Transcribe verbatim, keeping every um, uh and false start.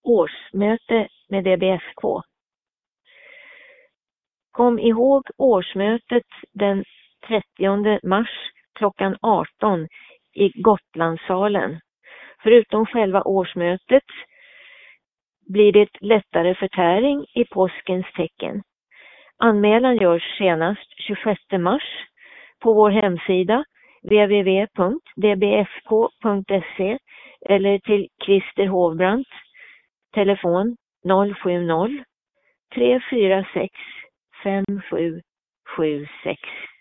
årsmöte med D B F K. Kom ihåg årsmötet den trettionde mars klockan arton i Gotlandssalen. Förutom själva årsmötet blir det lättare förtäring i påskens tecken. Anmälan görs senast tjugosjätte mars på vår hemsida w w w punkt d b f k punkt se eller till Christer Hovbrandt, telefon noll sju noll tre fyra sex fem sju sju sex.